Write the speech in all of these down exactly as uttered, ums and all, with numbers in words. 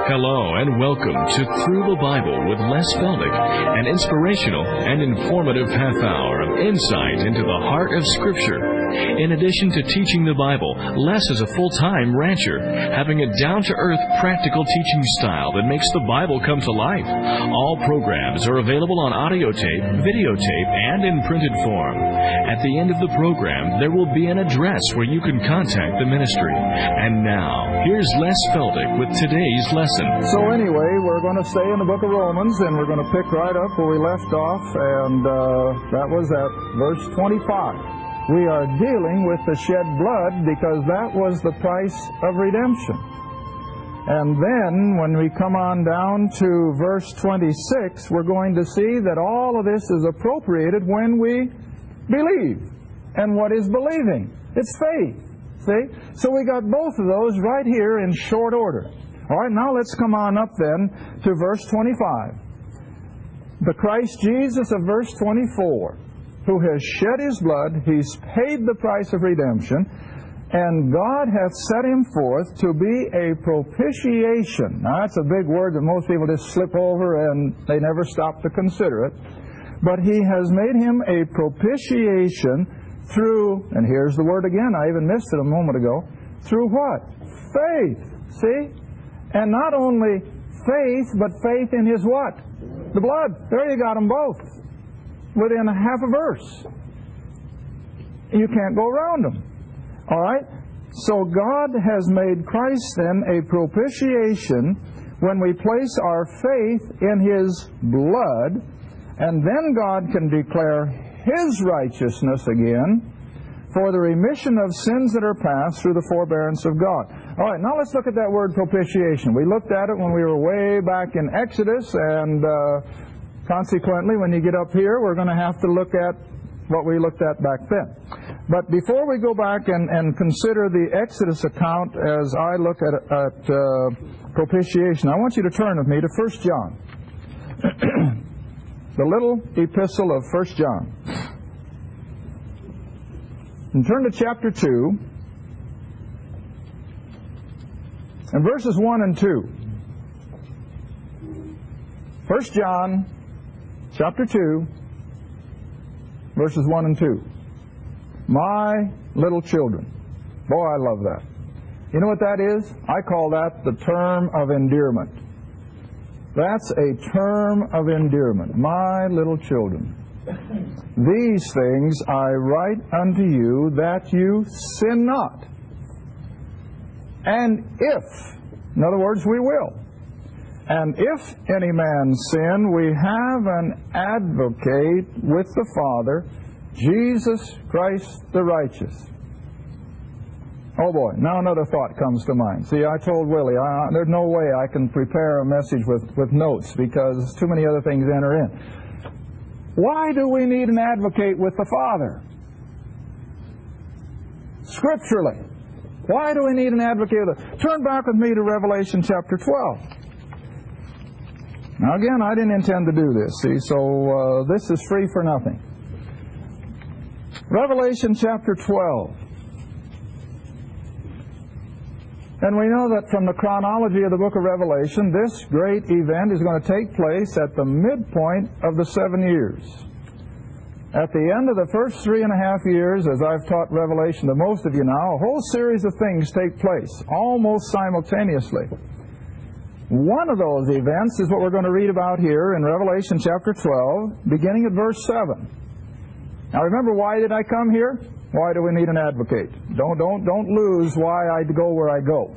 Hello and welcome to Through the Bible with Les Feldick, an inspirational and informative half hour of insight into the heart of Scripture. In addition to teaching the Bible, Les is a full-time rancher, having a down-to-earth, practical teaching style that makes the Bible come to life. All programs are available on audio tape, videotape, and in printed form. At the end of the program, there will be an address where you can contact the ministry. And now, here's Les Feldick with today's lesson. So anyway, we're going to stay in the book of Romans, and we're going to pick right up where we left off, and uh, that was at verse twenty-five. We are dealing with the shed blood because that was the price of redemption. And then when we come on down to verse twenty-six, we're going to see that all of this is appropriated when we believe. And what is believing? It's faith. See? So we got both of those right here in short order. All right, now let's come on up then to verse twenty-five. The Christ Jesus of verse twenty-four, who has shed His blood, He's paid the price of redemption, and God hath set Him forth to be a propitiation. Now that's a big word that most people just slip over and they never stop to consider it. But He has made Him a propitiation through, and here's the word again, I even missed it a moment ago, through what? Faith. See? And not only faith, but faith in His what? The blood. There you got them both. Within a half a verse. You can't go around them. All right? So God has made Christ then a propitiation when we place our faith in His blood, and then God can declare His righteousness again for the remission of sins that are past through the forbearance of God. All right, now let's look at that word propitiation. We looked at it when we were way back in Exodus, and uh, consequently, when you get up here, we're going to have to look at what we looked at back then. But before we go back and, and consider the Exodus account as I look at, at uh, propitiation, I want you to turn with me to First John. The little epistle of First John. And turn to chapter two, and verses one and two. First John, chapter two, verses one and two. My little children. Boy, I love that. You know what that is? I call that the term of endearment. That's a term of endearment. My little children. These things I write unto you that you sin not. And if, in other words, we will. And if any man sin, we have an advocate with the Father, Jesus Christ the righteous. Oh boy, now another thought comes to mind. See, I told Willie, I, there's no way I can prepare a message with, with notes because too many other things enter in. Why do we need an advocate with the Father? Scripturally. Why do we need an advocate with the... Turn back with me to Revelation chapter twelve. Now again, I didn't intend to do this, see, so uh, this is free for nothing. Revelation chapter twelve. And we know that from the chronology of the book of Revelation, this great event is going to take place at the midpoint of the seven years. At the end of the first three and a half years, as I've taught Revelation to most of you now, a whole series of things take place, almost simultaneously. One of those events is what we're going to read about here in Revelation chapter twelve, beginning at verse seven. Now remember, why did I come here? Why do we need an advocate? Don't, don't, don't lose why I go where I go.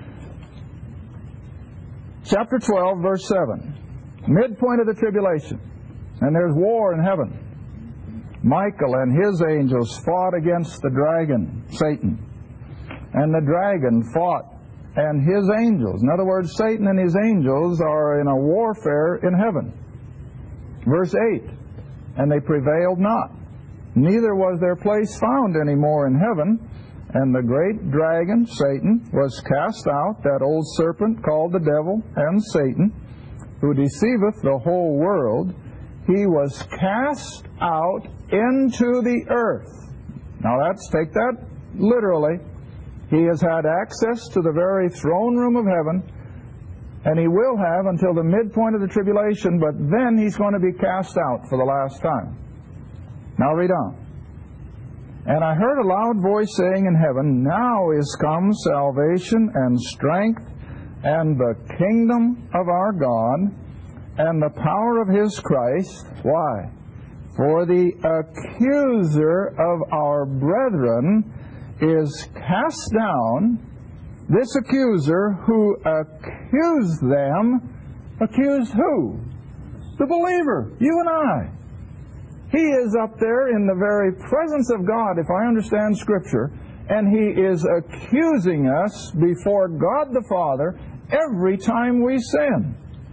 Chapter twelve, verse seven. Midpoint of the tribulation. And there's war in heaven. Michael and his angels fought against the dragon, Satan. And the dragon fought and his angels. In other words, Satan and his angels are in a warfare in heaven. Verse eight. And they prevailed not. Neither was their place found any more in heaven. And the great dragon, Satan, was cast out, that old serpent called the devil and Satan, who deceiveth the whole world. He was cast out into the earth. Now that's, take that literally. He has had access to the very throne room of heaven, And he will have until the midpoint of the tribulation, but then he's going to be cast out for the last time. Now read on. And I heard a loud voice saying in heaven, Now is come salvation and strength and the kingdom of our God and the power of his Christ. Why? For the accuser of our brethren is cast down. This accuser who accused them, accused who? The believer, you and I. He is up there in the very presence of God, if I understand Scripture, and he is accusing us before God the Father every time we sin.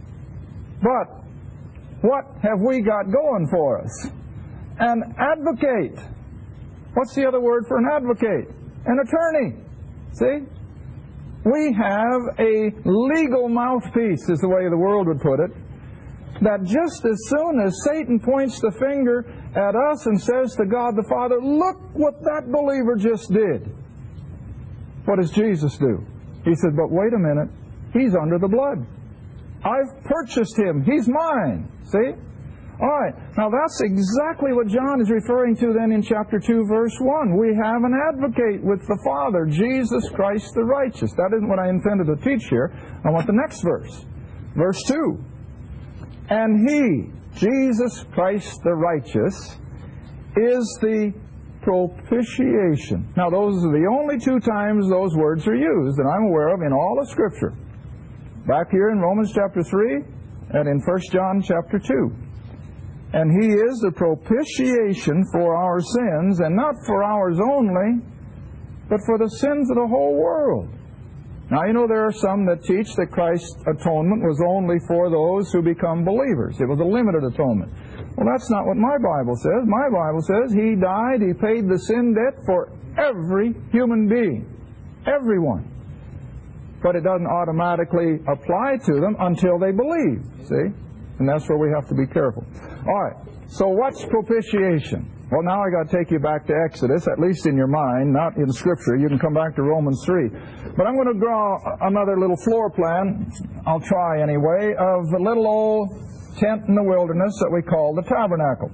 But what have we got going for us? An advocate. What's the other word for an advocate? An attorney. See? We have a legal mouthpiece, is the way the world would put it, that just as soon as Satan points the finger at us and says to God the Father, look what that believer just did, what does Jesus do? He said, but wait a minute, he's under the blood. I've purchased him. He's mine. See? All right. Now that's exactly what John is referring to then in chapter two, verse one. We have an advocate with the Father, Jesus Christ the righteous. That isn't what I intended to teach here. I want the next verse. Verse two. And he, Jesus Christ the righteous, is the propitiation. Now those are the only two times those words are used that I'm aware of in all of Scripture. Back here in Romans chapter three and in First John chapter two. And he is the propitiation for our sins, and not for ours only, but for the sins of the whole world. Now, you know, there are some that teach that Christ's atonement was only for those who become believers. It was a limited atonement. Well, that's not what my Bible says. My Bible says he died, he paid the sin debt for every human being. Everyone. But it doesn't automatically apply to them until they believe, see? And that's where we have to be careful. All right, so what's propitiation? Well, now I got to take you back to Exodus, at least in your mind, not in Scripture. You can come back to Romans three. But I'm going to draw another little floor plan, I'll try anyway, of the little old tent in the wilderness that we call the tabernacle.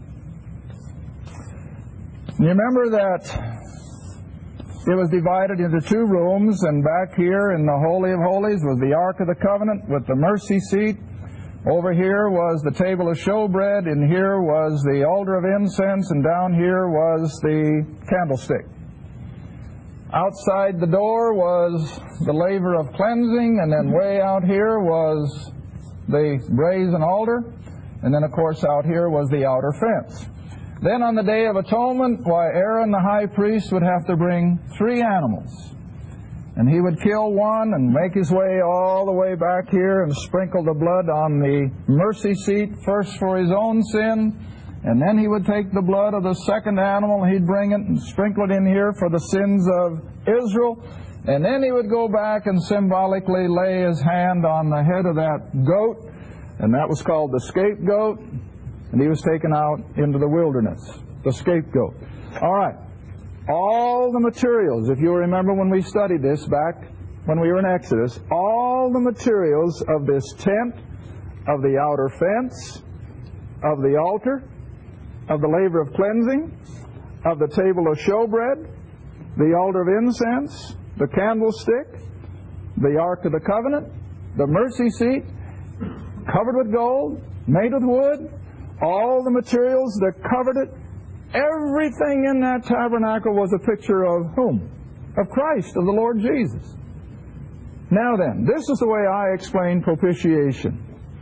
You remember that it was divided into two rooms, and back here in the Holy of Holies was the Ark of the Covenant with the mercy seat. Over here was the table of showbread, and here was the altar of incense, and down here was the candlestick. Outside the door was the laver of cleansing, and then way out here was the brazen altar, and then of course out here was the outer fence. Then on the Day of Atonement, why, Aaron the high priest would have to bring three animals. And he would kill one and make his way all the way back here and sprinkle the blood on the mercy seat, first for his own sin, and then he would take the blood of the second animal, he'd bring it and sprinkle it in here for the sins of Israel, and then he would go back and symbolically lay his hand on the head of that goat, and that was called the scapegoat, and he was taken out into the wilderness, the scapegoat. All right. All the materials, if you remember when we studied this back when we were in Exodus, all the materials of this tent, of the outer fence, of the altar, of the laver of cleansing, of the table of showbread, the altar of incense, the candlestick, the Ark of the Covenant, the mercy seat, covered with gold, made with wood, all the materials that covered it, everything in that tabernacle was a picture of whom? Of Christ, of the Lord Jesus. Now then, this is the way I explain propitiation.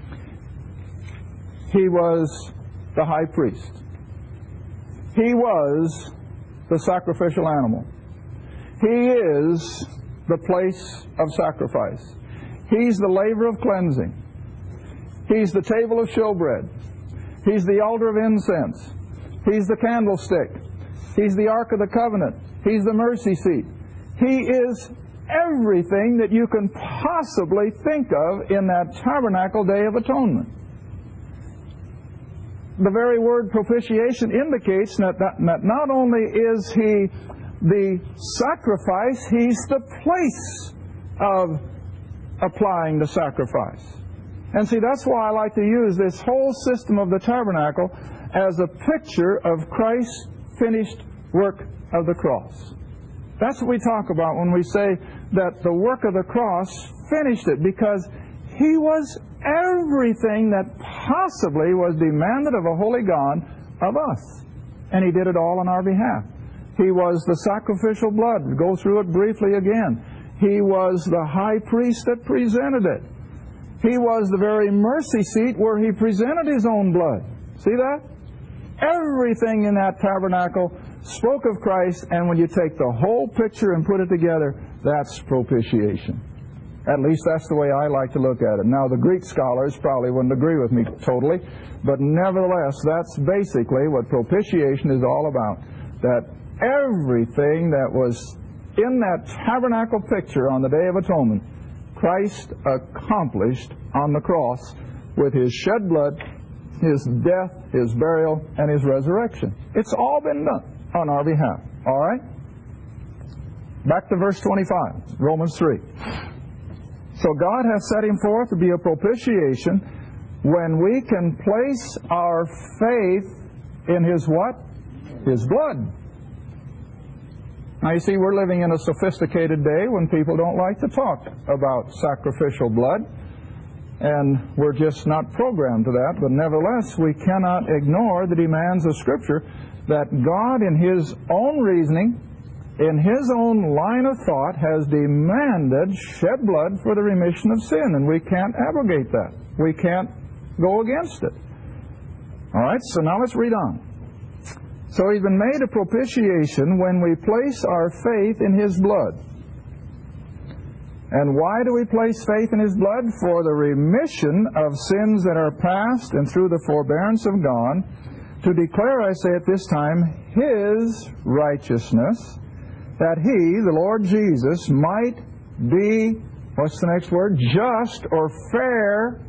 He was the high priest. He was the sacrificial animal. He is the place of sacrifice. He's the laver of cleansing. He's the table of showbread. He's the altar of incense. He's the candlestick. He's the Ark of the Covenant. He's the mercy seat. He is everything that you can possibly think of in that tabernacle Day of Atonement. The very word propitiation indicates that, that, that not only is He the sacrifice, He's the place of applying the sacrifice. And see, that's why I like to use this whole system of the tabernacle as a picture of Christ's finished work of the cross. That's what we talk about when we say that the work of the cross finished it, because He was everything that possibly was demanded of a holy God of us. And He did it all on our behalf. He was the sacrificial blood. Go through it briefly again. He was the high priest that presented it. He was the very mercy seat where He presented His own blood. See that? Everything in that tabernacle spoke of Christ, and when you take the whole picture and put it together, that's propitiation. At least that's the way I like to look at it. Now, the Greek scholars probably wouldn't agree with me totally, but nevertheless, that's basically what propitiation is all about. That everything that was in that tabernacle picture on the Day of Atonement, Christ accomplished on the cross with His shed blood, His death, His burial, and His resurrection. It's all been done on our behalf. All right? Back to verse twenty-five, Romans three. So God has set Him forth to be a propitiation when we can place our faith in His what? His blood. Now you see, we're living in a sophisticated day when people don't like to talk about sacrificial blood, and we're just not programmed to that. But nevertheless, we cannot ignore the demands of Scripture that God, in His own reasoning, in His own line of thought, has demanded shed blood for the remission of sin, and we can't abrogate that. We can't go against it. All right, so now let's read on. So He's been made a propitiation when we place our faith in His blood. And why do we place faith in His blood? For the remission of sins that are past, and through the forbearance of God, to declare, I say at this time, His righteousness, that He, the Lord Jesus, might be, what's the next word? Just or fair,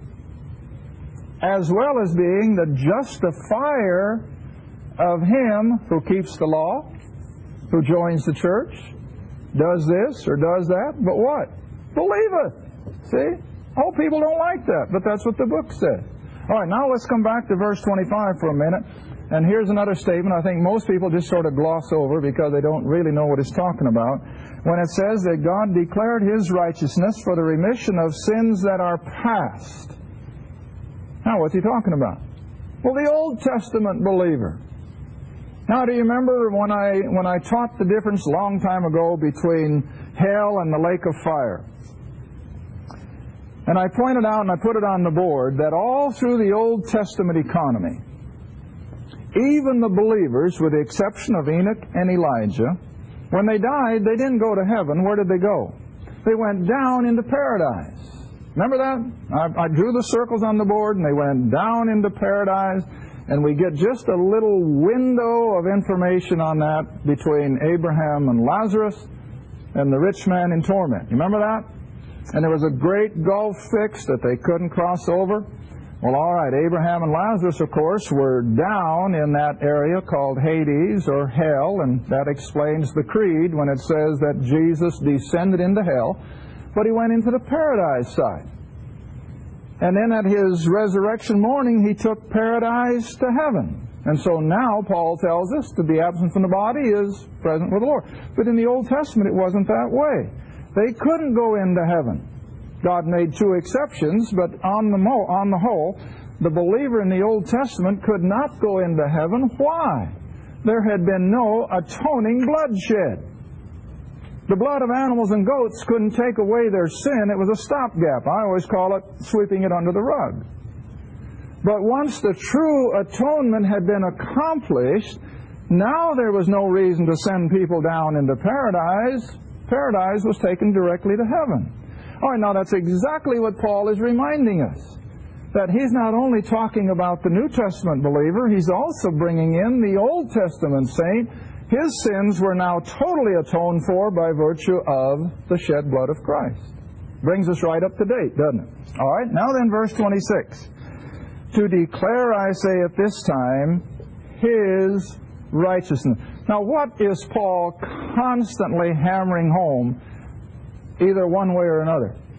as well as being the justifier of him who keeps the law, who joins the church, does this or does that, but what? Believeth. See? Oh, people don't like that, but that's what the book said. All right, now let's come back to verse twenty-five for a minute. And here's another statement I think most people just sort of gloss over because they don't really know what it's talking about. When it says that God declared His righteousness for the remission of sins that are past. Now, what's He talking about? Well, the Old Testament believer. Now, do you remember when I when I taught the difference a long time ago between hell and the lake of fire? And I pointed out, and I put it on the board, that all through the Old Testament economy, even the believers, with the exception of Enoch and Elijah, when they died, they didn't go to heaven. Where did they go? They went down into paradise. Remember that? I, I drew the circles on the board, and they went down into paradise. And we get just a little window of information on that between Abraham and Lazarus and the rich man in torment. You remember that? And there was a great gulf fixed that they couldn't cross over. Well, all right, Abraham and Lazarus, of course, were down in that area called Hades or hell, and that explains the creed when it says that Jesus descended into hell, but He went into the paradise side. And then at His resurrection morning, He took paradise to heaven. And so now, Paul tells us, to be absent from the body is present with the Lord. But in the Old Testament, it wasn't that way. They couldn't go into heaven. God made two exceptions, but on the, mo- on the whole, the believer in the Old Testament could not go into heaven. Why? There had been no atoning bloodshed. The blood of animals and goats couldn't take away their sin. It was a stopgap. I always call it sweeping it under the rug. But once the true atonement had been accomplished, now there was no reason to send people down into paradise. Paradise was taken directly to heaven. All right, now that's exactly what Paul is reminding us. That he's not only talking about the New Testament believer, he's also bringing in the Old Testament saint. His sins were now totally atoned for by virtue of the shed blood of Christ. Brings us right up to date, doesn't it? All right, now then, verse twenty-six. To declare, I say at this time, His righteousness. Now, what is Paul constantly hammering home, either one way or another?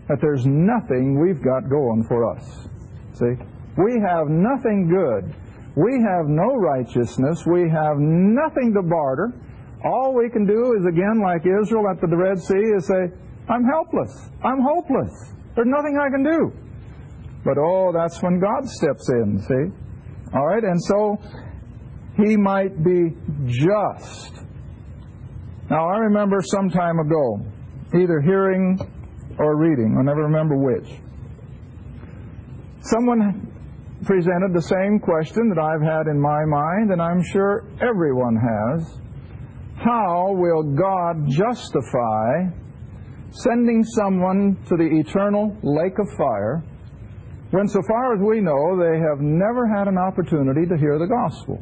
that there's nothing we've got going for us. See? We have nothing good. We have no righteousness. We have nothing to barter. All we can do is, again, like Israel at the Red Sea, is say, I'm helpless. I'm hopeless. There's nothing I can do. But, oh, that's when God steps in, see? All right, and so He might be just. Now, I remember some time ago, either hearing or reading, I never remember which, someone presented the same question that I've had in my mind, and I'm sure everyone has. How will God justify sending someone to the eternal lake of fire when, so far as we know, they have never had an opportunity to hear the gospel?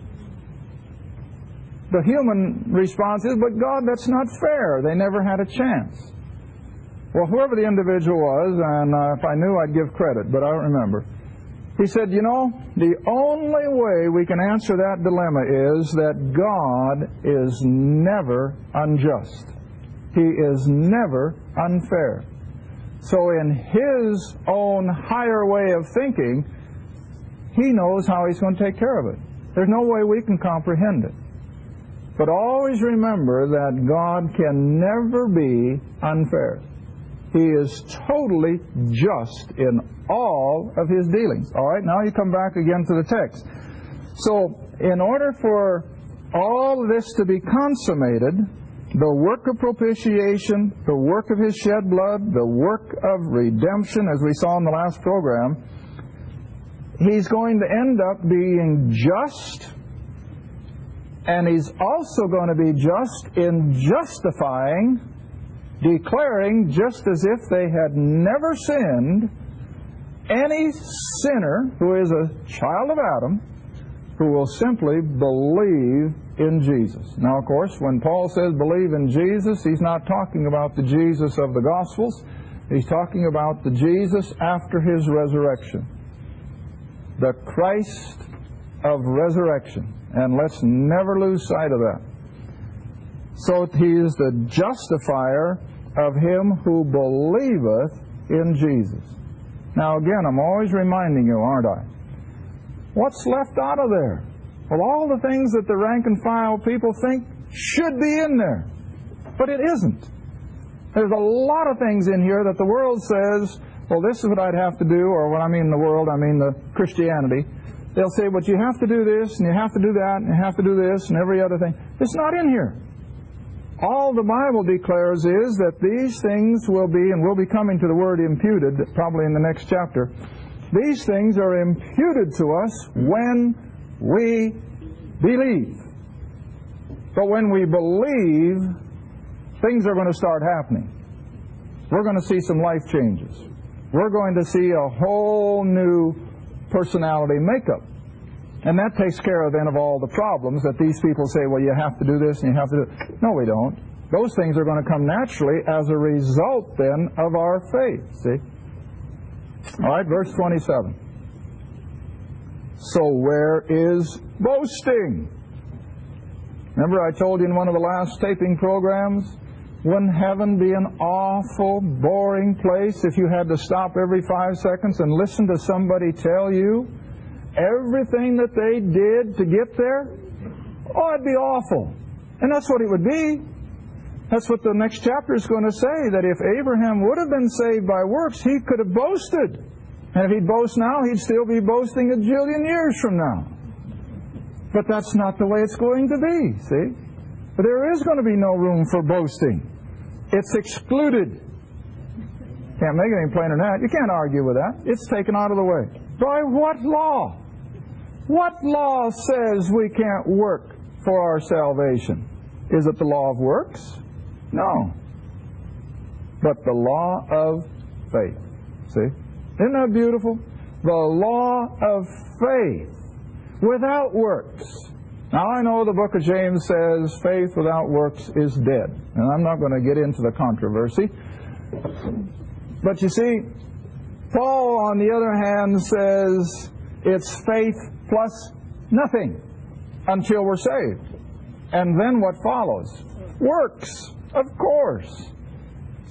The human response is, but God, that's not fair. They never had a chance. Well, whoever the individual was, and uh, if I knew, I'd give credit, but I don't remember. He said, you know, the only way we can answer that dilemma is that God is never unjust. He is never unfair. So in His own higher way of thinking, He knows how He's going to take care of it. There's no way we can comprehend it. But always remember that God can never be unfair. He is totally just in all of His dealings. All right, now you come back again to the text. So, in order for all this to be consummated, the work of propitiation, the work of His shed blood, the work of redemption, as we saw in the last program, He's going to end up being just, and He's also going to be just in justifying, declaring, just as if they had never sinned, any sinner who is a child of Adam who will simply believe in Jesus. Now, of course, when Paul says believe in Jesus, he's not talking about the Jesus of the Gospels. He's talking about the Jesus after His resurrection. The Christ of resurrection. And let's never lose sight of that. So He is the justifier of him who believeth in Jesus. Now again, I'm always reminding you, aren't I? What's left out of there? Well, all the things that the rank and file people think should be in there. But it isn't. There's a lot of things in here that the world says, well, this is what I'd have to do, or when I mean the world, I mean the Christianity. They'll say, but you have to do this, and you have to do that, and you have to do this, and every other thing. It's not in here. All the Bible declares is that these things will be, and we'll be coming to the word imputed, probably in the next chapter. These things are imputed to us when we believe. But when we believe, things are going to start happening. We're going to see some life changes. We're going to see a whole new personality makeup. And that takes care of then of all the problems that these people say, well, you have to do this and you have to do it. No, we don't. Those things are going to come naturally as a result then of our faith. See? All right, verse twenty-seven. So where is boasting? Remember I told you in one of the last taping programs, wouldn't heaven be an awful, boring place if you had to stop every five seconds and listen to somebody tell you everything that they did to get there? Oh, it'd be awful. And that's what it would be. That's what the next chapter is going to say, that if Abraham would have been saved by works, he could have boasted. And if he'd boast now, he'd still be boasting a jillion years from now. But that's not the way it's going to be, see? But there is going to be no room for boasting. It's excluded. Can't make it any plainer than that. You can't argue with that. It's taken out of the way. By what law? What law says we can't work for our salvation? Is it the law of works? No. But the law of faith. See? Isn't that beautiful? The law of faith without works. Now I know the book of James says faith without works is dead. And I'm not going to get into the controversy. But you see, Paul, on the other hand, says it's faith plus nothing until we're saved. And then what follows? Works, of course.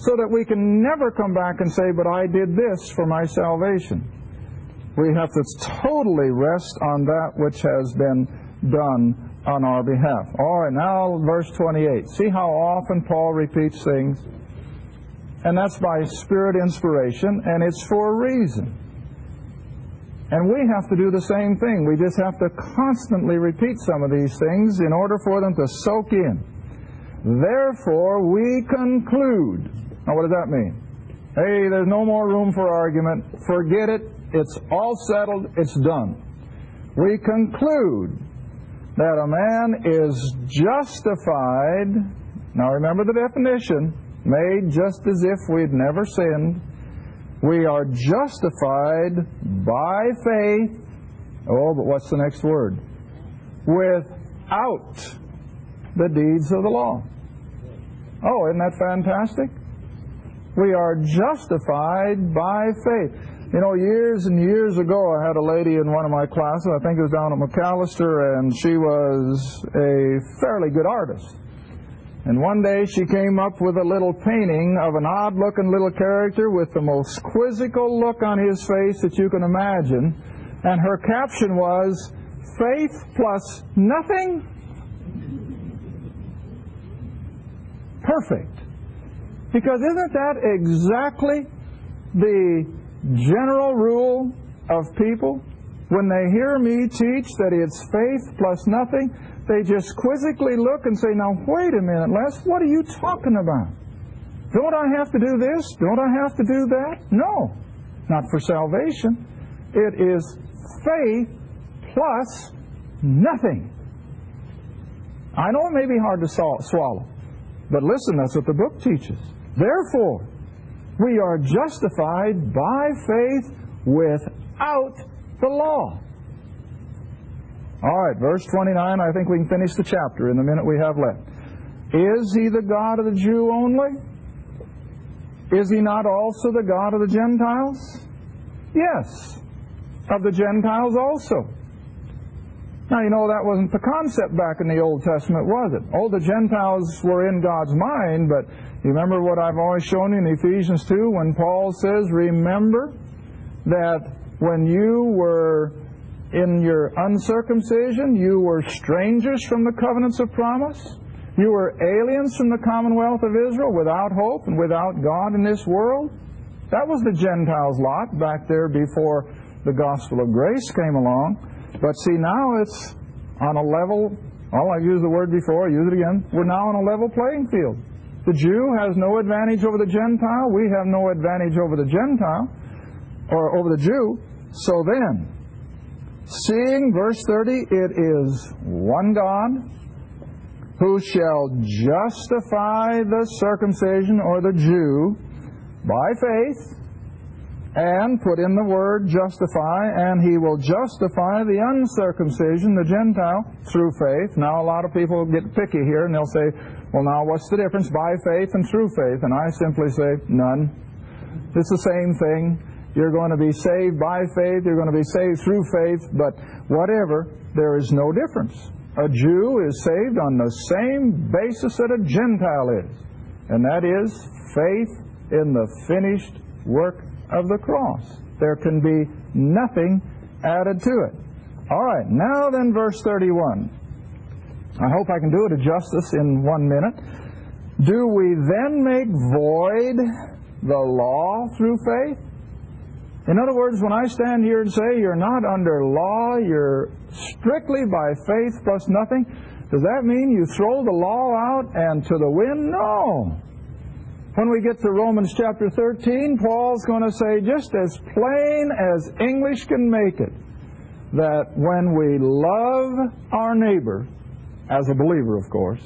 so that we can never come back and say, but I did this for my salvation. We have to totally rest on that which has been done on our behalf. All right, now verse twenty-eight. See how often Paul repeats things? And that's by Spirit inspiration, and it's for a reason. And we have to do the same thing. We just have to constantly repeat some of these things in order for them to soak in. Therefore, we conclude. Now, what does that mean? Hey, there's no more room for argument. Forget it. It's all settled. It's done. We conclude that a man is justified. Now, remember the definition. Made just as if we'd never sinned. We are justified by faith. Oh, but what's the next word? Without the deeds of the law. Oh, isn't that fantastic? We are justified by faith. You know, years and years ago, I had a lady in one of my classes, I think it was down at McAllister, and she was a fairly good artist. And one day she came up with a little painting of an odd-looking little character with the most quizzical look on his face that you can imagine. And her caption was, faith plus nothing? Perfect. Because isn't that exactly the general rule of people? When they hear me teach that it's faith plus nothing, they just quizzically look and say, now wait a minute, Les, what are you talking about? Don't I have to do this? Don't I have to do that? No, not for salvation. It is faith plus nothing. I know it may be hard to swallow, but listen, that's what the book teaches. Therefore, we are justified by faith without the law. All right, verse twenty-nine, I think we can finish the chapter in the minute we have left. Is he the God of the Jew only? Is he not also the God of the Gentiles? Yes, of the Gentiles also. Now, you know, that wasn't the concept back in the Old Testament, was it? Oh, the Gentiles were in God's mind, but you remember what I've always shown you in Ephesians two when Paul says, remember that when you were in your uncircumcision, you were strangers from the covenants of promise. You were aliens from the commonwealth of Israel, without hope and without God in this world. That was the Gentiles' lot back there before the gospel of grace came along. But see, now it's on a level, oh, I've used the word before, I use it again. We're now on a level playing field. The Jew has no advantage over the Gentile. We have no advantage over the Gentile, or over the Jew. So then, seeing, verse thirty, it is one God who shall justify the circumcision or the Jew by faith, and put in the word justify, and he will justify the uncircumcision, the Gentile, through faith. Now a lot of people get picky here and they'll say, well, now what's the difference by faith and through faith? And I simply say, none. It's the same thing. You're going to be saved by faith, you're going to be saved through faith, but whatever, there is no difference. A Jew is saved on the same basis that a Gentile is, and that is faith in the finished work of the cross. There can be nothing added to it. All right, now then verse thirty-one. I hope I can do it a justice in one minute. Do we then make void the law through faith? In other words, when I stand here and say you're not under law, you're strictly by faith plus nothing, does that mean you throw the law out and to the wind? No. When we get to Romans chapter thirteen, Paul's going to say just as plain as English can make it, that when we love our neighbor, as a believer of course,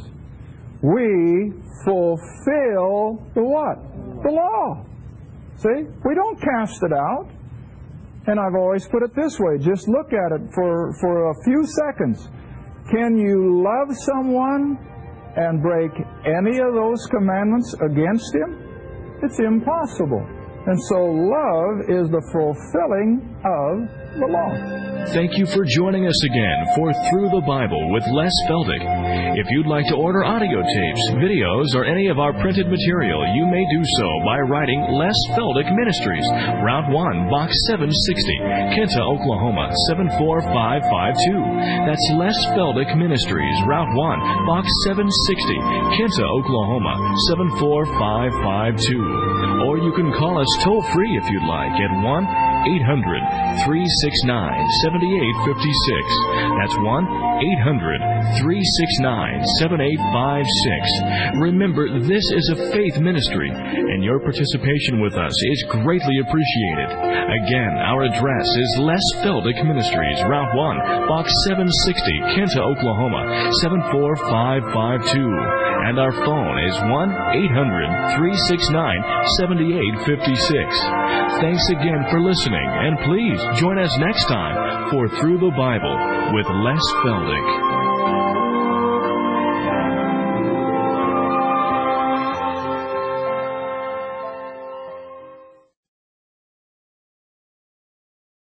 we fulfill the what? The law. See? We don't cast it out. And I've always put it this way. Just look at it for, for a few seconds. Can you love someone and break any of those commandments against him? It's impossible. And so love is the fulfilling of the law. Thank you for joining us again for Through the Bible with Les Feldick. If you'd like to order audio tapes, videos, or any of our printed material, you may do so by writing Les Feldick Ministries, Route one, Box seven sixty, Kinta, Oklahoma, seven four five five two. That's Les Feldick Ministries, Route one, Box seven sixty, Kinta, Oklahoma, seven four five five two. Or you can call us toll-free if you'd like at one eight hundred, three six nine, seven eight five six. That's one eight hundred, three six nine, seven eight five six. Remember, this is a faith ministry, and your participation with us is greatly appreciated. Again, our address is Les Feldick Ministries, Route one, Box seven sixty, Kinta, Oklahoma, seven four five five two. And our phone is one eight hundred, three six nine, seven eight five six. Thanks again for listening, and please join us next time for Through the Bible with Les Feldick.